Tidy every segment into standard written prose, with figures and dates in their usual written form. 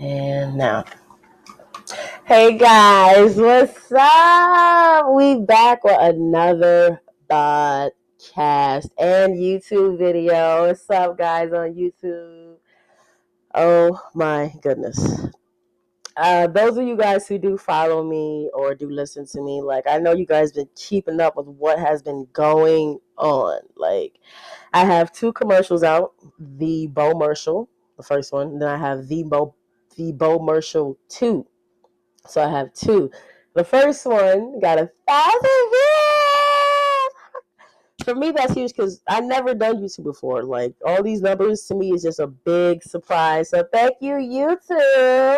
And now, hey guys, what's up? We back with another podcast and YouTube video. What's up, guys, on YouTube? Oh my goodness. Those of you guys who do follow me or do listen to me, like I know you guys been keeping up with what has been going on. Like I have two commercials out: the Bowmercial, the first one, and then I have the Bowmercial 2. So I have two. The first one got 1,000 views. For me, that's huge because I've never done YouTube before. Like all these numbers to me is just a big surprise. So thank you, YouTube.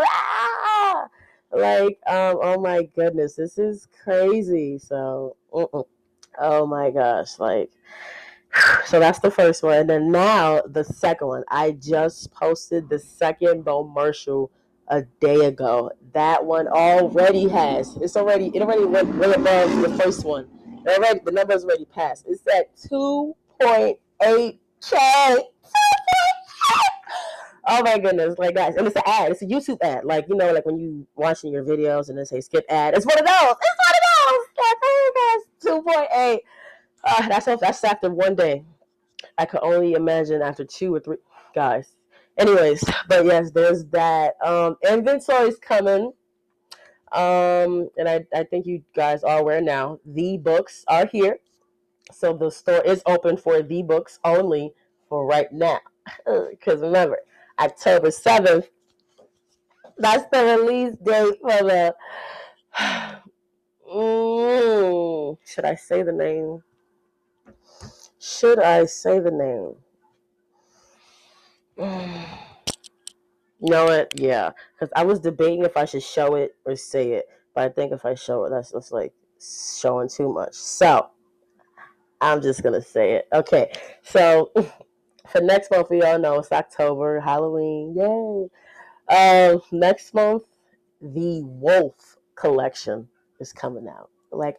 Oh my goodness, this is crazy. So, oh my gosh, like. So that's the first one. And then now the second one. I just posted the second Bowmercial a day ago. That one already it already went way above the first one. The number's already passed. It's at 2.8K. Oh my goodness, like guys, and it's an ad. It's a YouTube ad. Like, like when you watching your videos and they say skip ad. It's one of those. It's one of those. 2.8. That's after one day. I could only imagine after 2 or 3 guys. Anyways, but yes, there's that. Inventory's coming. And I think you guys are aware now. The books are here. So the store is open for the books only for right now. Because remember, October 7th, that's the release date for the should I say the name? Should I say the name? You know what? Yeah, because I was debating if I should show it or say it, but I think if I show it, that's just like showing too much. So I'm just gonna say it. Okay, so for next month, we all know it's October, Halloween, yay! Next month, the Wolf collection is coming out. Like,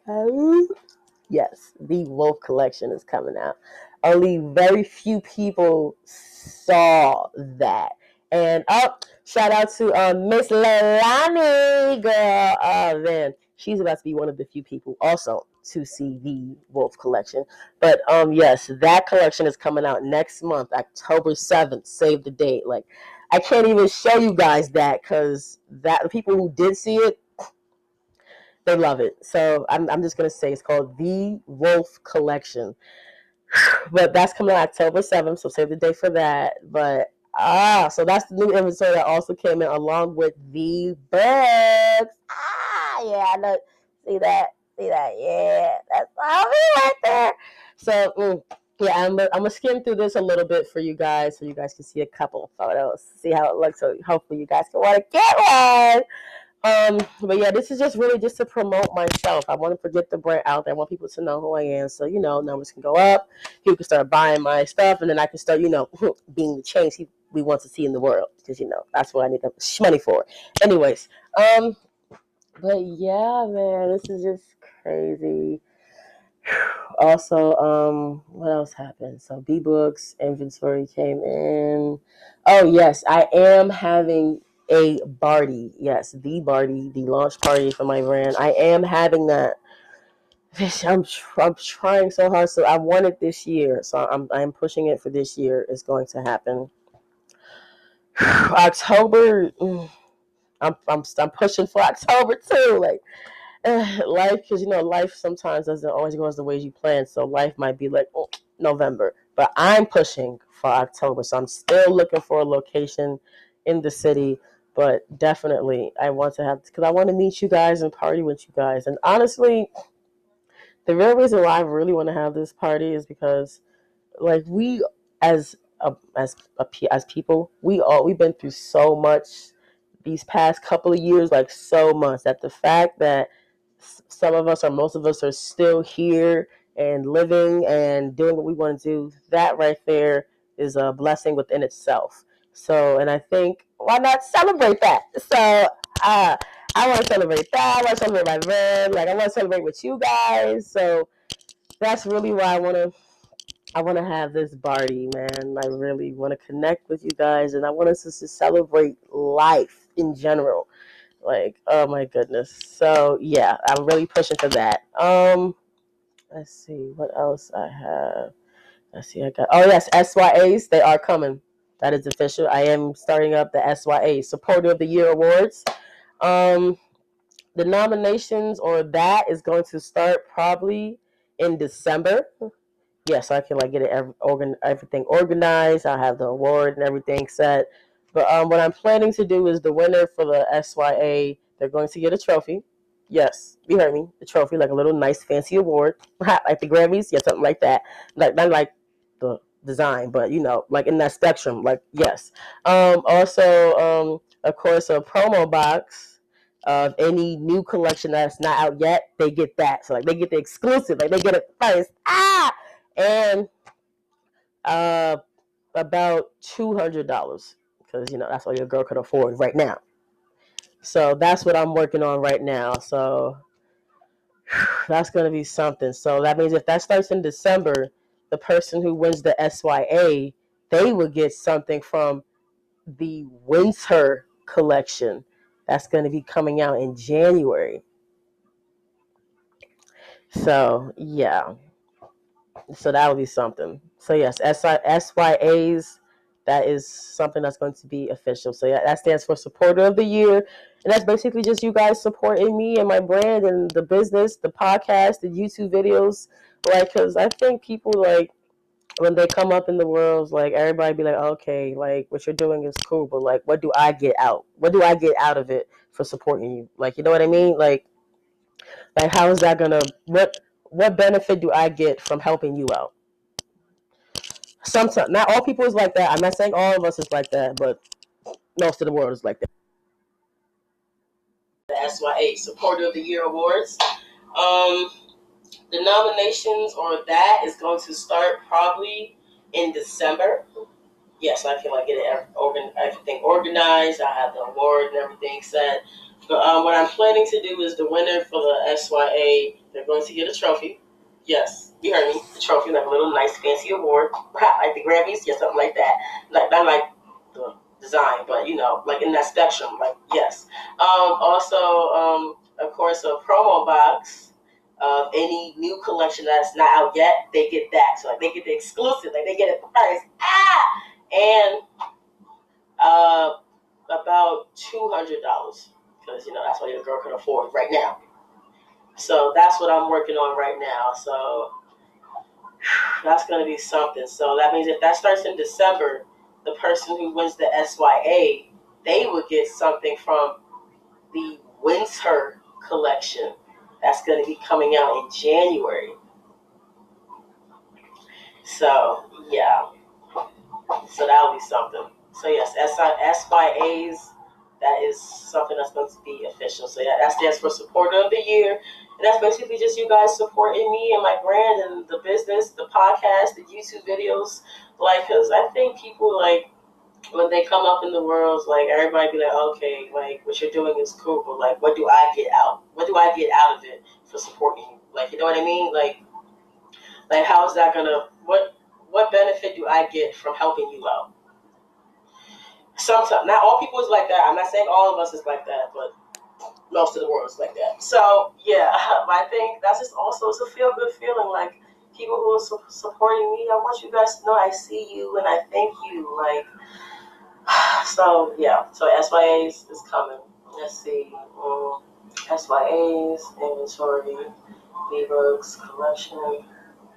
yes, the Wolf collection is coming out. Only very few people saw that. And shout out to Miss Leilani, girl. Oh man, she's about to be one of the few people also to see the Wolf collection. But yes, that collection is coming out next month, October 7th. Save the date. Like, I can't even show you guys that because the people who did see it, they love it. So I'm just gonna say it's called the Wolf Collection. But that's coming out October 7th, so save the date for that. But so that's the new inventory that also came in along with the books. Yeah, I know. See that? Yeah, that's all me right there. So yeah, I'm gonna skim through this a little bit for you guys, so you guys can see a couple of photos, see how it looks. So hopefully you guys can want to get one. But yeah, this is just really just to promote myself. I want to get the brand out there. I want people to know who I am. So, numbers can go up. People can start buying my stuff, and then I can start, being the change we want to see in the world. Because, that's what I need the money for. Anyways, but yeah, man, this is just crazy. Also, what else happened? So B-Books inventory came in. Oh yes, I am having a Barty. Yes, the Barty, the launch party for my brand. I am having that. I'm trying so hard. So I want it this year. So I'm pushing it for this year. It's going to happen. October. I'm pushing for October too. Like life, because life sometimes doesn't always go as the way you plan. So life might be like November, but I'm pushing for October. So I'm still looking for a location in the city, but definitely I want to have, because I want to meet you guys and party with you guys. And honestly, the real reason why I really want to have this party is because, like, we as as people, we've been through so much these past couple of years, like so much, that the fact that some of us or most of us are still here and living and doing what we want to do, that right there is a blessing within itself. So, and I think, why not celebrate that? So, I want to celebrate that. I want to celebrate my brand. Like, I want to celebrate with you guys. So, that's really why I want to I want to have this party, man. I really want to connect with you guys, and I want us to celebrate life in general. Like, oh my goodness. So yeah, I'm really pushing for that. Let's see what else I have. Let's see, I got. Oh yes, SYAs. They are coming. That is official. I am starting up the SYA Supporter of the Year Awards. Um, the nominations or that is going to start probably in December. So I can like get it everything organized. I have the award and everything set. But what I'm planning to do is the winner for the SYA, they're going to get a trophy. Yes, you heard me. The trophy, like a little nice fancy award, like the Grammys, yeah, something like that. Like not like the design, but like in that spectrum. Like yes. Also, of course, a promo box of any new collection that's not out yet. They get that, so like they get the exclusive, like they get it first. And uh, about $200 because that's all your girl could afford right now. So that's what I'm working on right now. So that's gonna be something. So that means if that starts in December, the person who wins the SYA, they will get something from the winter collection that's going to be coming out in January. So yeah, so that'll be something. So yes, SYAs, that is something that's going to be official. So yeah, that stands for Supporter of the Year, and that's basically just you guys supporting me and my brand and the business, the podcast, the YouTube videos. Like, because I think people like when they come up in the world, like everybody be like, okay, like what you're doing is cool, but like, what do I get out? What do I get out of it for supporting you? Like, you know what I mean? Like how is that gonna what benefit do I get from helping you out? Sometimes not all people is like that. I'm not saying all of us is like that, but most of the world is like that. The SYA Supporter of the Year Awards. Um, the nominations or that is going to start probably in December. Yes, I can like get everything organized. I have the award and everything set. But what I'm planning to do is the winner for the SYA, they're going to get a trophy. Yes, you heard me. The trophy, like a little nice fancy award, like the Grammys, yeah, something like that. Like not like the design, but like in that spectrum. Like yes. Also, of course, a promo box of any new collection that's not out yet. They get that, so like they get the exclusive, like they get it first. And about $200 because that's what your girl can afford right now. So that's what I'm working on right now. So that's gonna be something. So that means if that starts in December, the person who wins the SYA, they would get something from the winter collection that's gonna be coming out in January. So yeah. So that'll be something. So yes, SYAs, that is something that's going to be official. So yeah, that stands for Supporter of the Year. And that's basically just you guys supporting me and my brand and the business, the podcast, the YouTube videos. Like, because I think people, like, when they come up in the world, like, everybody be like, okay, like, what you're doing is cool, but, like, what do I get out? What do I get out of it for supporting you? Like, you know what I mean? Like how is that going to, what benefit do I get from helping you out? Sometimes, not all people is like that. I'm not saying all of us is like that, but most of the world is like that. So yeah, I think that's just also it's a feel good feeling. Like people who are supporting me, I want you guys to know I see you and I thank you. Like so yeah. So SYAs is coming. Let's see. SYAs inventory, V-Bucks collection.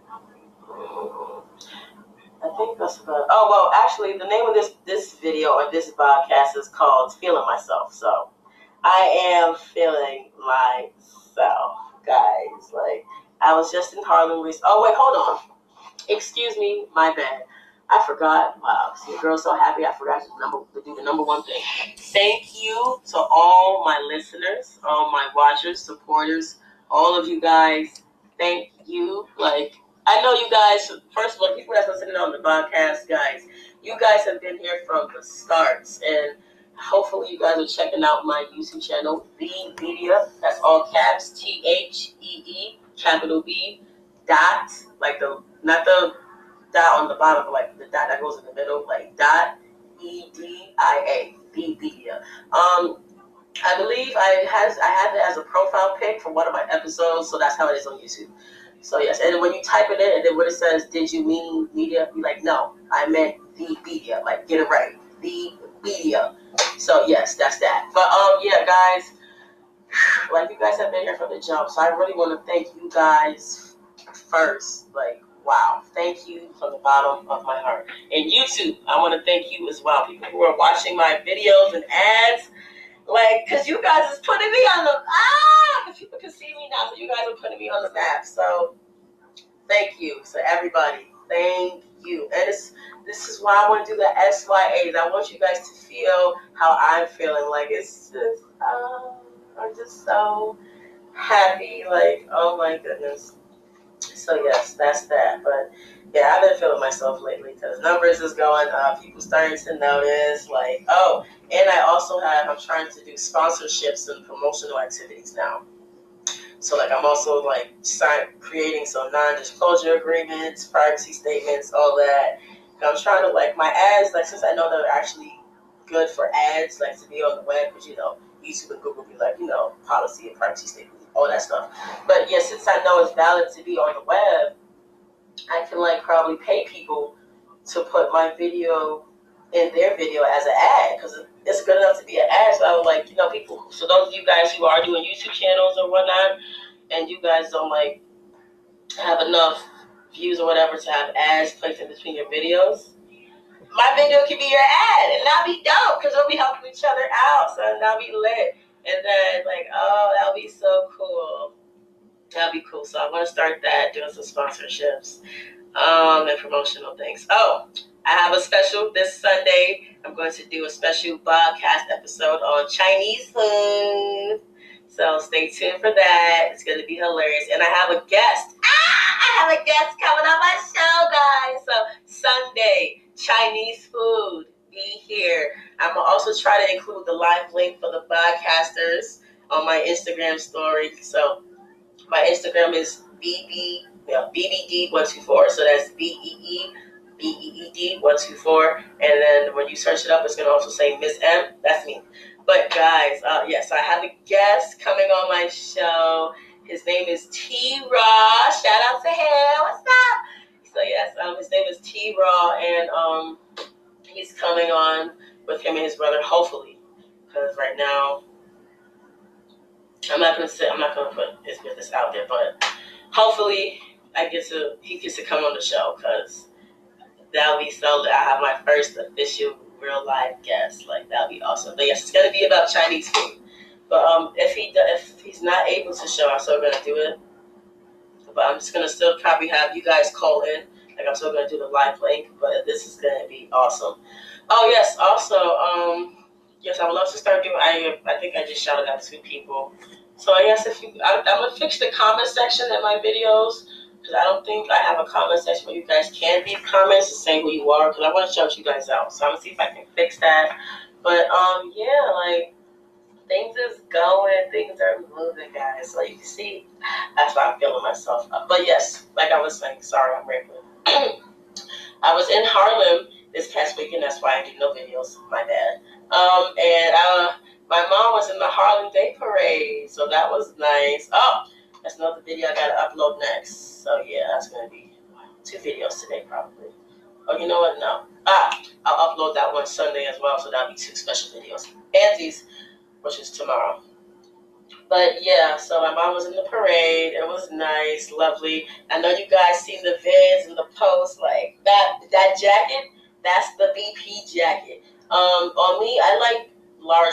I think that's about. Oh well, actually, the name of this video or this podcast is called "Feeling Myself." So, I am feeling myself, guys. Like I was just in Harlem recently. Oh wait, hold on. Excuse me, my bad. I forgot. Wow, see, the girl's so happy. I forgot to do the number one thing. Thank you to all my listeners, all my watchers, supporters, all of you guys. Thank you. Like. I know you guys, first of all, people that's listening on the podcast, guys, you guys have been here from the starts, and hopefully you guys are checking out my YouTube channel, The Media, that's all caps, THEE, capital B, dot, like not the dot on the bottom, like the dot that goes in the middle, like dot EDIA, Bedia. I believe I had it as a profile pic for one of my episodes, so that's how it is on YouTube. So yes, and when you type it in, and then when it says, "Did you mean media?" Be like, "No, I meant the media." Like, get it right, the media. So yes, that's that. But yeah, guys, like you guys have been here from the jump, so I really want to thank you guys first. Like, wow, thank you from the bottom of my heart. And YouTube, I want to thank you as well. People who are watching my videos and ads. Like, because you guys is putting me on the, because people can see me now, so you guys are putting me on the map. So, thank you. So, everybody, thank you. And this is why I want to do the SYAs. I want you guys to feel how I'm feeling. Like, it's just, I'm just so happy. Like, oh my goodness. So, yes, that's that. But, yeah, I've been feeling myself lately because numbers is going up. People starting to notice, like, oh, and I'm trying to do sponsorships and promotional activities now. So, like, I'm also, like, creating some non-disclosure agreements, privacy statements, all that. And I'm trying to, like, my ads, like, since I know they're actually good for ads, like, to be on the web, because, YouTube and Google be like, policy and privacy statements, all that stuff. But, yeah, since I know it's valid to be on the web, I can, like, probably pay people to put my video in their video as an ad, because it's good enough to be an ad. So I was like, people. So those of you guys who are doing YouTube channels or whatnot, and you guys don't like have enough views or whatever to have ads placed in between your videos, my video can be your ad, and that'll be dope because we'll be helping each other out. So that'll be lit. And then like, oh, that'll be so cool. That'll be cool. So I want to start that, doing some sponsorships. And promotional things. Oh, I have a special this Sunday. I'm going to do a special podcast episode on Chinese food. So stay tuned for that. It's going to be hilarious. And I have a guest. I have a guest coming on my show, guys. So Sunday, Chinese food. Be here. I'm going to also try to include the live link for the podcasters on my Instagram story. So my Instagram is BBD124. So that's BEEBEED124. And then when you search it up, it's going to also say Miss M. That's me. But guys, so I have a guest coming on my show. His name is T-Raw. Shout out to him. What's up? So yes, his name is T-Raw, and he's coming on with him and his brother, hopefully. Because right now, I'm not gonna put his business out there, but hopefully he gets to come on the show, because that'll be so lit. I have my first official real live guest. Like, that'll be awesome. But yes, it's gonna be about Chinese food. But if he's not able to show, I'm still gonna do it. But I'm just gonna still probably have you guys call in. Like, I'm still gonna do the live link. But this is gonna be awesome. Oh yes, also yes, I would love to start doing. I think I just shouted out 2 people. So I guess I'm gonna fix the comment section in my videos, because I don't think I have a comment section where you guys can leave comments and say who you are, because I want to shout you guys out. So I'm gonna see if I can fix that. But yeah, like, things is going, things are moving, guys. So you can see, that's why I'm feeling myself. But yes, like I was saying, sorry, I'm rambling. I was in Harlem this past weekend. That's why I did no videos. My bad. And my mom was in the Harlem Day Parade, so that was nice. Oh, that's another video I gotta upload next. So yeah, that's gonna be 2 videos today probably. Oh, you know what? No. I'll upload that one Sunday as well, so that'll be 2 special videos. Auntie's, which is tomorrow. But yeah, so my mom was in the parade. It was nice, lovely. I know you guys seen the vids and the posts, like that jacket. That's the BP jacket. On me, I like large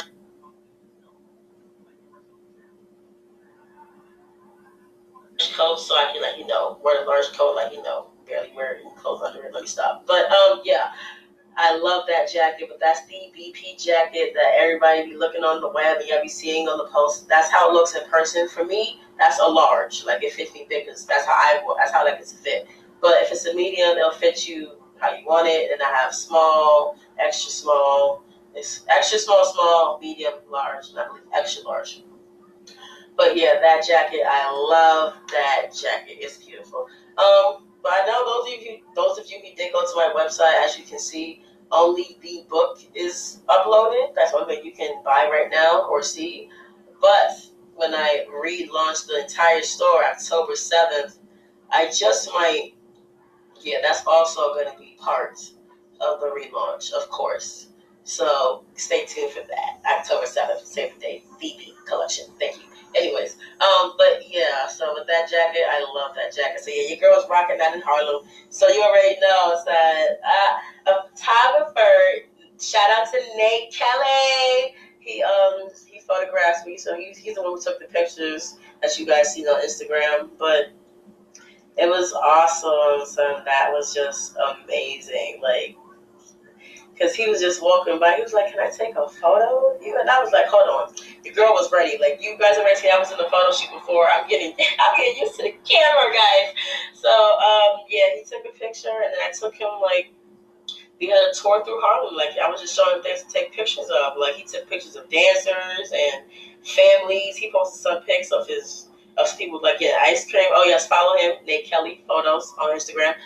coats, so I can, like, wear a large coat, like, barely wear any clothes under it. Let me stop. But yeah, I love that jacket. But that's the BP jacket that everybody be looking on the web and y'all be seeing on the post. That's how it looks in person. For me, that's a large. Like, it fits me big, because that's how I like it to fit. But if it's a medium, it'll fit you how you want it. And I have small, extra small. It's extra small, small, medium, large, and I believe extra large. But yeah, that jacket, I love that jacket. It's beautiful. But I know those of you who did go to my website, as you can see, only the book is uploaded. That's one thing you can buy right now or see. But when I relaunch the entire store October 7th, I just might, yeah, that's also going to be part of the relaunch, of course. So stay tuned for that. October 7th, save the date, VP collection. Thank you. Anyways, but yeah, so with that jacket, I love that jacket. So yeah, your girl's rocking that in Harlem. So you already know it's that a photographer. Shout out to Nate Kelly. He photographed me, so he's the one who took the pictures that you guys see on Instagram. But it was awesome. So that was just amazing. Like, because he was just walking by. He was like, "Can I take a photo of you?" And I was like, "Hold on." The girl was ready. Like, you guys already seen I was in the photo shoot before. I'm getting used to the camera, guys. So, yeah, he took a picture, and then I took him, like, we had a tour through Harlem. Like, I was just showing him things to take pictures of. Like, he took pictures of dancers and families. He posted some pics of people like getting ice cream. Oh yes, follow him, Nate Kelly Photos on Instagram.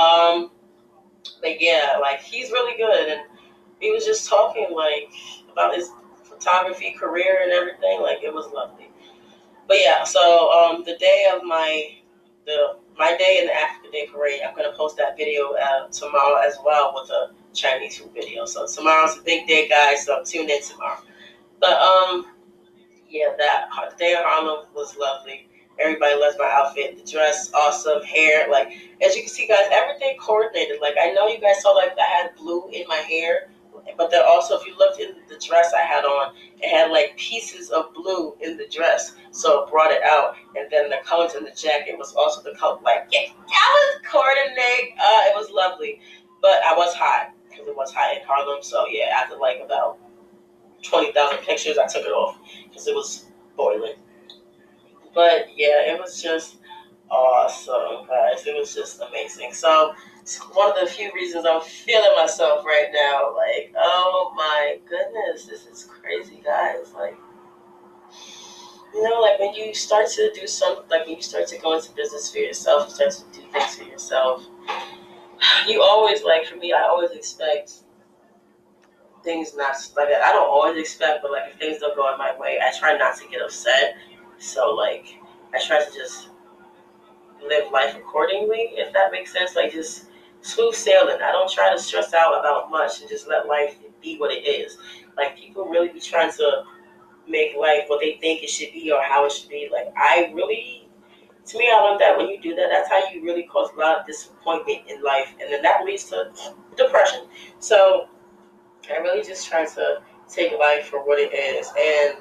But yeah, like, he's really good, and he was just talking, like, about his photography career and everything. Like, it was lovely. But yeah, so the day of my day in the African Day Parade, I'm gonna post that video tomorrow as well with a Chinese food video. So tomorrow's a big day, guys. So tune in tomorrow. But yeah, the day in Harlem was lovely. Everybody loves my outfit. The dress, awesome. Hair, like, as you can see, guys, everything coordinated. Like, I know you guys saw, like, I had blue in my hair, but then also, if you looked in the dress I had on, it had, like, pieces of blue in the dress, so it brought it out. And then the colors in the jacket was also the color. Like, yeah, I was coordinating. It was lovely, but I was hot because it was hot in Harlem. So yeah, after like about 20,000 pictures, I took it off because it was boiling. But yeah, it was just awesome, guys. It was just amazing. So it's one of the few reasons I'm feeling myself right now. Like, oh my goodness, this is crazy, guys. Like, like when you start to do something, like when you start to go into business for yourself, you start to do things for yourself. You always, like, for me, I always expect things not like that. I don't always expect, but like if things don't go in my way, I try not to get upset. So like I try to just live life accordingly, if that makes sense. Like, just smooth sailing. I don't try to stress out about much and just let life be what it is. Like, people really be trying to make life what they think it should be or how it should be. Like, to me, I learned that when you do that, that's how you really cause a lot of disappointment in life, and then that leads to depression. So I really just try to take life for what it is, and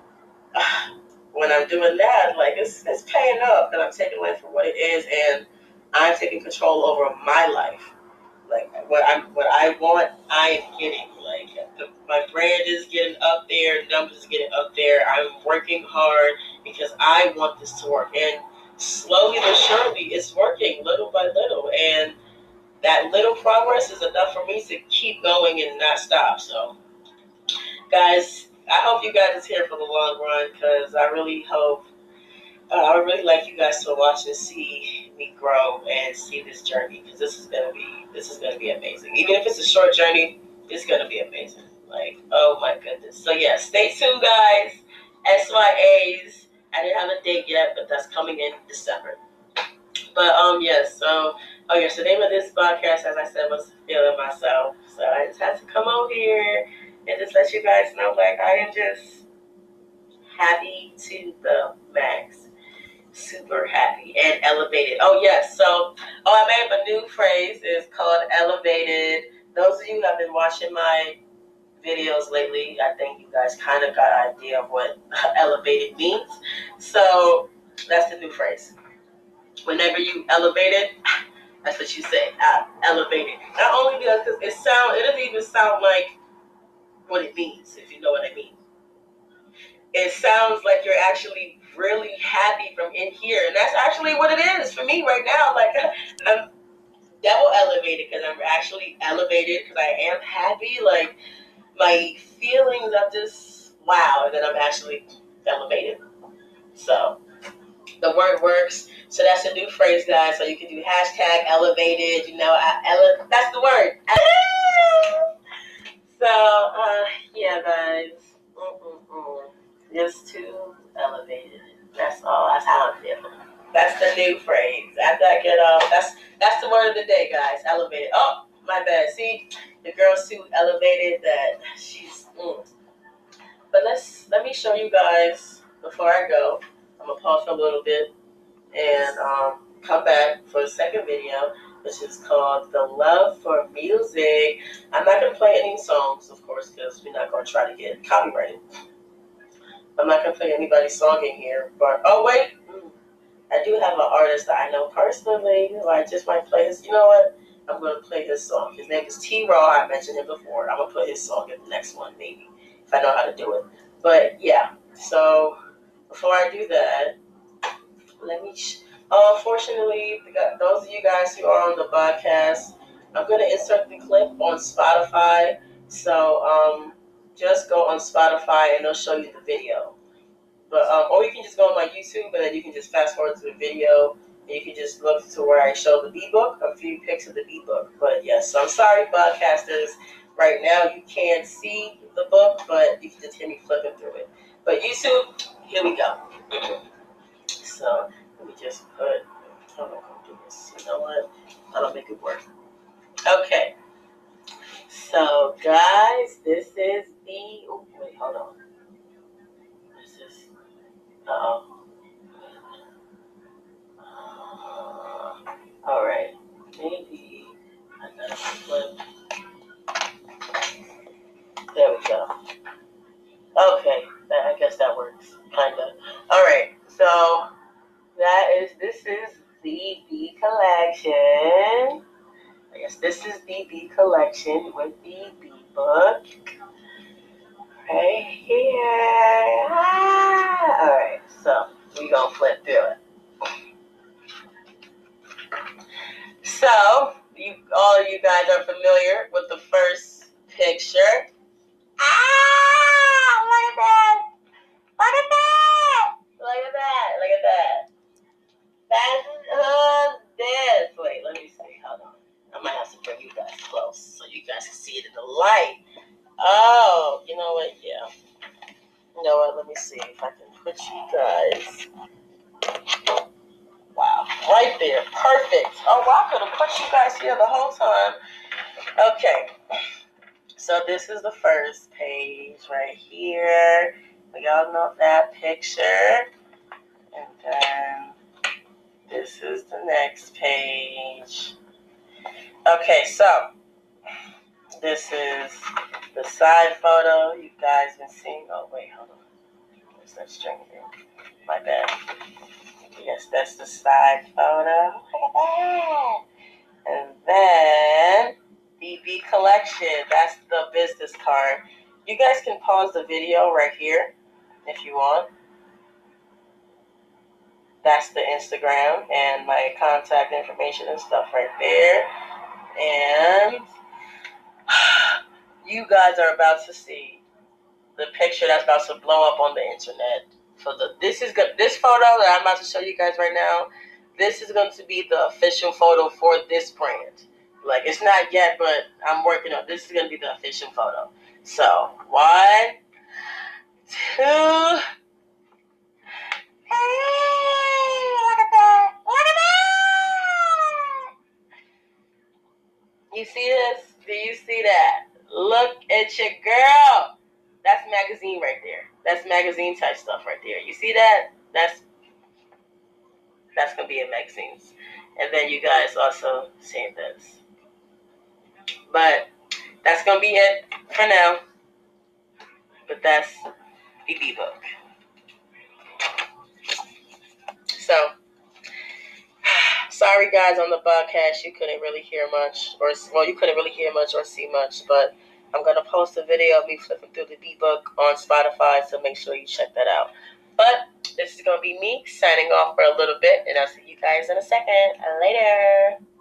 when I'm doing that, like, it's paying up, and I'm taking life for what it is, and I'm taking control over my life. Like, what I want, I'm getting. Like, my brand is getting up there, numbers is getting up there. I'm working hard because I want this to work, and slowly but surely, it's working little by little, and that little progress is enough for me to keep going and not stop. So, guys, I hope you guys is here for the long run, because I really hope, I would really like you guys to watch and see me grow and see this journey, because this is gonna be amazing. Even if it's a short journey, it's gonna be amazing. Like, oh my goodness. So yeah, stay tuned, guys. SYAs. I didn't have a date yet, but that's coming in December. But yes. So so the name of this podcast, as I said, was Feeling Myself. So I just had to come over here and just let you guys know, like, I am just happy to the max. Super happy and elevated. Oh yes, so I made up a new phrase. It's called elevated. Those of you who have been watching my videos lately, I think you guys kind of got an idea of what elevated means. So that's the new phrase. Whenever you elevate it, that's what you say. Elevated. Not only because it doesn't even sound like what it means, if you know what I mean. It sounds like you're actually really happy from in here, and that's actually what it is for me right now. Like, I'm double elevated because I'm actually elevated because I am happy. Like, my feelings of just wow, and then I'm actually elevated. So The word works. So that's a new phrase, guys. So you can do hashtag elevated. That's the word. So, yeah, guys. Just too elevated. That's all. That's how I feel. That's the new phrase. After I get off, that's the word of the day, guys. Elevated. Oh, my bad. See, the girl's too elevated that she's. But let me show you guys before I go. I'm gonna pause for a little bit and come back for a second video, which is called The Love for Music. I'm not gonna play any songs, of course, because we're not gonna try to get copyrighted. I'm not gonna play anybody's song in here, but oh wait, I do have an artist that I know personally who I just might play his. You know what? I'm gonna play his song. His name is T Raw. I mentioned him before. I'm gonna put his song in the next one, maybe, if I know how to do it. But yeah, so before I do that, let me. Unfortunately, those of you guys who are on the podcast, I'm gonna insert the clip on Spotify. So just go on Spotify and it'll show you the video. But or you can just go on my YouTube and then you can just fast forward to the video and you can just look to where I show the B-book, a few pics of the B-book. But yes, so I'm sorry, podcasters. Right now you can't see the book, but you can just hear me flipping through it. But YouTube, here we go. So let me just put. I'm not gonna do this. You know what? I'll make it work. Okay. So guys, this is the. Oh wait, hold on. This is. Uh-oh. All right, maybe I gotta flip. There we go. Okay, I guess that works, kinda. All right, so this is the B collection. I guess this is the B collection with the B book right here. All right, so we gonna flip through it. So, all of you guys are familiar with the first picture. Look at that! Look at that! Look at that! Look at that! That's this. Wait, let me see. Hold on. I might have to bring you guys close so you guys can see it in the light. Oh, you know what? Yeah. You know what? Let me see if I can put you guys. Wow, right there, perfect. Oh, wow, I could have put you guys here the whole time. Okay, so this is the first page right here. We all know that picture. And then this is the next page. Okay, so this is the side photo you guys been seeing. Oh, wait, hold on. Where's that string here? My bad. Yes, that's the side photo. And then the B collection, that's the business card. You guys can pause the video right here if you want. That's the Instagram and my contact information and stuff right there. And you guys are about to see the picture that's about to blow up on the internet. So this photo that I'm about to show you guys right now, this is going to be the official photo for this brand. Like, it's not yet, but I'm working on. This is going to be the official photo. So 1, 2. Hey, look at that! Look at that! You see this? Do you see that? Look at your girl. That's magazine right there. That's magazine type stuff right there. You see that? That's gonna be in magazines. And then you guys also see this. But that's gonna be it for now. But that's the B-book. So sorry guys on the podcast, you couldn't really hear much, you couldn't really hear much or see much, but I'm gonna post a video of me flipping through the B-book on Spotify, so make sure you check that out. But this is gonna be me signing off for a little bit, and I'll see you guys in a second. Later.